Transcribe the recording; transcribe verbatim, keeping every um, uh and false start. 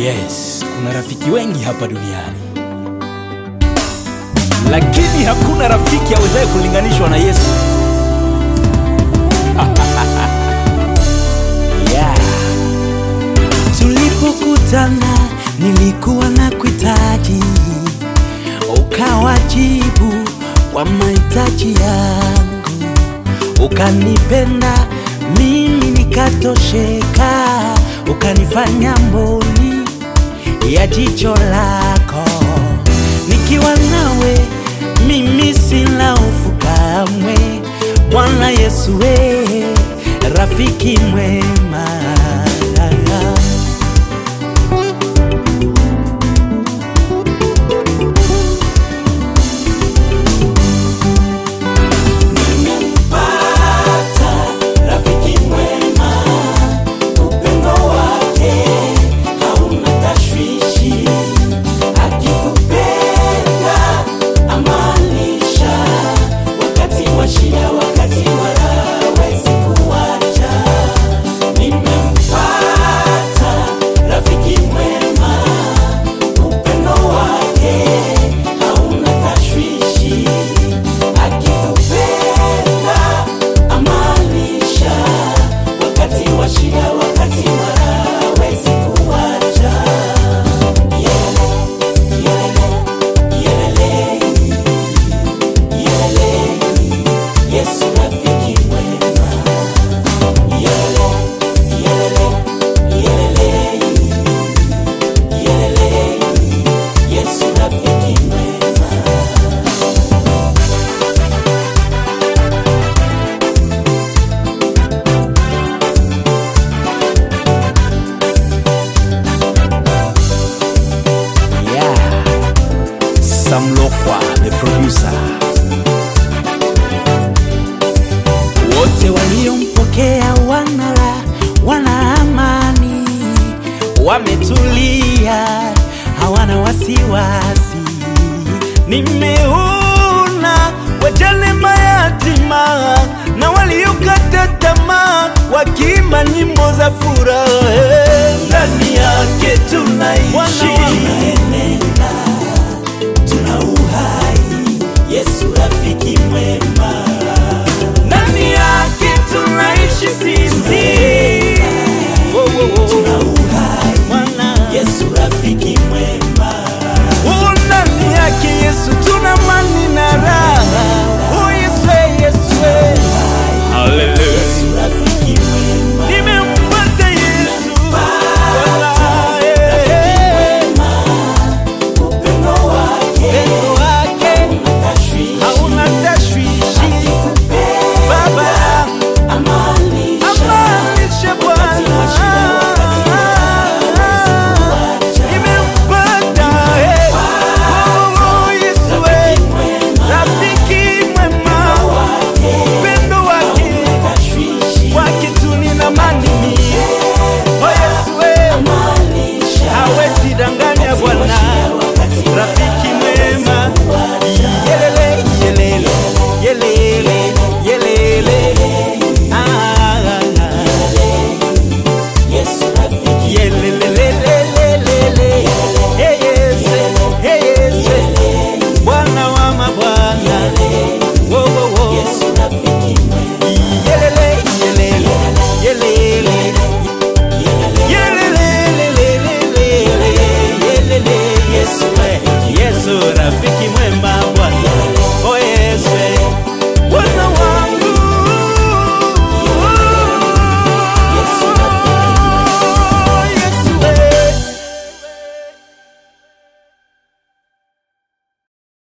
Yes, kuna rafiki wengi hapa duniani, lakini hakuna rafiki awezaye kulinganishwa na Yesu. Yeah. Tulipokutana nilikuwa na kuhitaji, ukawajibu kwa mahitaji yangu, ukanipenda mimi nikatosheka, ukanifanya mboni ya jicho lako. Nikiwa nawe mimi sina hofu kamwe, Bwana Yesu we, rafiki mwema. Sam Lokwa, the producer. Wote waliompokea wanara, wana amani, wametulia, hawana wasiwasi. Nimeona wajane mayatima na waliokata tamaa wakiimba nyimbo za furaha. Ndani yake tunaishi, tuna uhai, Yesu rafiki mwema. Ndani yake tunaishi sisi, oh, oh, oh. Tuna uhai, Bwana Yesu rafiki mwema. Oh, ndani yake Yesu tuna amani na raha. Oh, Yesu, Yesu, hallelujah. Yesu rafiki mwema. Nimempata Yesu, Bwana rafiki mwema. Upendo wake hauna tashwishi, Baba amanisha Bwana. Nimempata oh, Yesu rafiki mwema. Upendo wake wake tu nina amani mie. Oh, Yesu hawezi danganya Bwana, rafiki mwema. Yelele, yelele, yelele, yelele. Ah, ah, ah. Yesu rafiki. Yelele, lelele. Hey, yes, hey, yes. Bwana wa mabwana. Oh, oh, oh. Yesu rafiki mwema. Yelele, yelele, yelele. Yelele, lelele, yelele. Yesu, Yesu rafiki mwema.